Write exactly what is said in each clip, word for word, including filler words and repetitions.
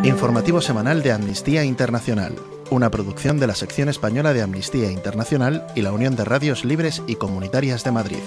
Informativo semanal de Amnistía Internacional, una producción de la sección española de Amnistía Internacional y la Unión de Radios Libres y Comunitarias de Madrid.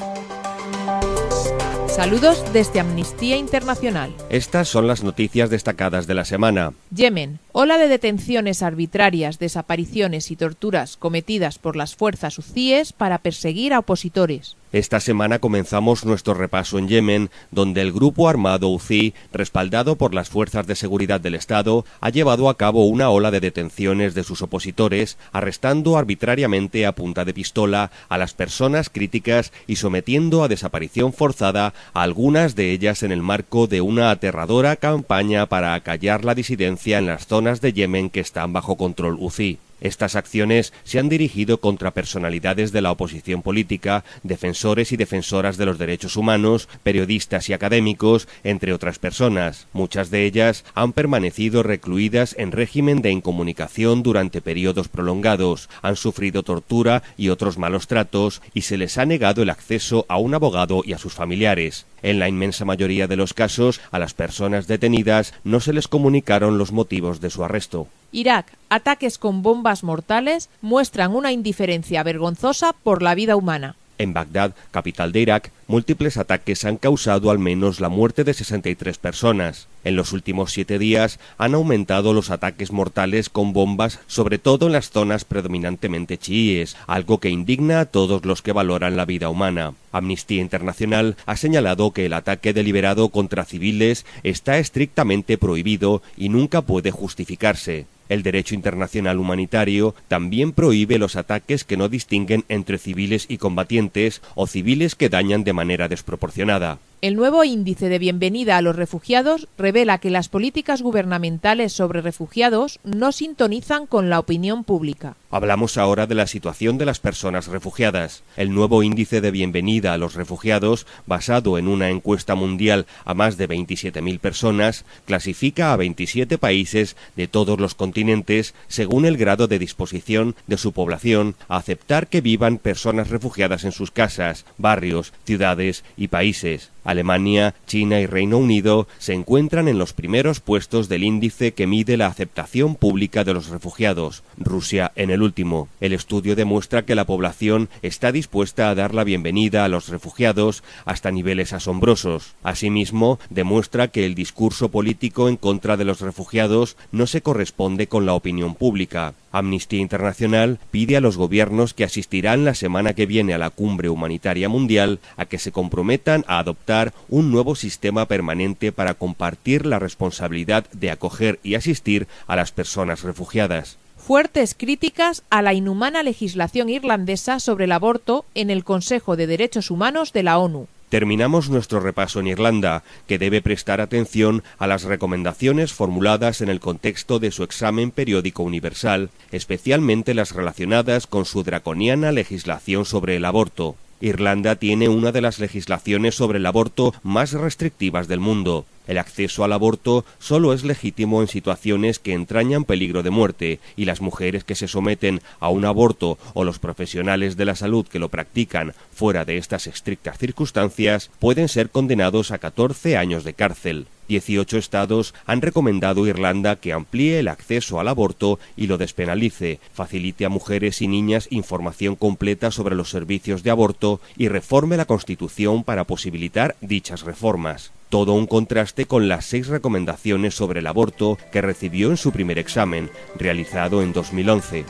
Saludos desde Amnistía Internacional. Estas son las noticias destacadas de la semana. Yemen. Ola de detenciones arbitrarias, desapariciones y torturas cometidas por las fuerzas hutíes para perseguir a opositores. Esta semana comenzamos nuestro repaso en Yemen, donde el grupo armado hutí, respaldado por las fuerzas de seguridad del Estado, ha llevado a cabo una ola de detenciones de sus opositores, arrestando arbitrariamente a punta de pistola a las personas críticas y sometiendo a desaparición forzada a algunas de ellas en el marco de una aterradora campaña para acallar la disidencia en las zonas de Yemen que están bajo control hutí. Estas acciones se han dirigido contra personalidades de la oposición política, defensores y defensoras de los derechos humanos, periodistas y académicos, entre otras personas. Muchas de ellas han permanecido recluidas en régimen de incomunicación durante periodos prolongados, han sufrido tortura y otros malos tratos y se les ha negado el acceso a un abogado y a sus familiares. En la inmensa mayoría de los casos, a las personas detenidas no se les comunicaron los motivos de su arresto. Irak. Ataques con bombas mortales muestran una indiferencia vergonzosa por la vida humana. En Bagdad, capital de Irak, múltiples ataques han causado al menos la muerte de sesenta y tres personas. En los últimos siete días han aumentado los ataques mortales con bombas, sobre todo en las zonas predominantemente chiíes, algo que indigna a todos los que valoran la vida humana. Amnistía Internacional ha señalado que el ataque deliberado contra civiles está estrictamente prohibido y nunca puede justificarse. El derecho internacional humanitario también prohíbe los ataques que no distinguen entre civiles y combatientes o civiles que dañan de manera desproporcionada. El nuevo índice de bienvenida a los refugiados revela que las políticas gubernamentales sobre refugiados no sintonizan con la opinión pública. Hablamos ahora de la situación de las personas refugiadas. El nuevo índice de bienvenida a los refugiados, basado en una encuesta mundial a más de veintisiete mil personas, clasifica a veintisiete países de todos los continentes según el grado de disposición de su población a aceptar que vivan personas refugiadas en sus casas, barrios, ciudades y países. Alemania, China y Reino Unido se encuentran en los primeros puestos del índice que mide la aceptación pública de los refugiados, Rusia en el último. El estudio demuestra que la población está dispuesta a dar la bienvenida a los refugiados hasta niveles asombrosos. Asimismo, demuestra que el discurso político en contra de los refugiados no se corresponde con la opinión pública. Amnistía Internacional pide a los gobiernos que asistirán la semana que viene a la Cumbre Humanitaria Mundial a que se comprometan a adoptar un nuevo sistema permanente para compartir la responsabilidad de acoger y asistir a las personas refugiadas. Fuertes críticas a la inhumana legislación irlandesa sobre el aborto en el Consejo de Derechos Humanos de la ONU. Terminamos nuestro repaso en Irlanda, que debe prestar atención a las recomendaciones formuladas en el contexto de su examen periódico universal, especialmente las relacionadas con su draconiana legislación sobre el aborto. Irlanda tiene una de las legislaciones sobre el aborto más restrictivas del mundo. El acceso al aborto solo es legítimo en situaciones que entrañan peligro de muerte, y las mujeres que se someten a un aborto o los profesionales de la salud que lo practican fuera de estas estrictas circunstancias pueden ser condenados a catorce años de cárcel. dieciocho estados han recomendado a Irlanda que amplíe el acceso al aborto y lo despenalice, facilite a mujeres y niñas información completa sobre los servicios de aborto y reforme la Constitución para posibilitar dichas reformas. Todo un contraste con las seis recomendaciones sobre el aborto que recibió en su primer examen, realizado en dos mil once.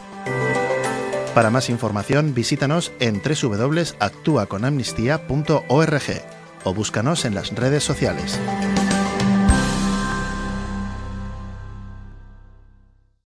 Para más información, visítanos en doble u doble u doble u punto actúa con amnistía punto org o búscanos en las redes sociales.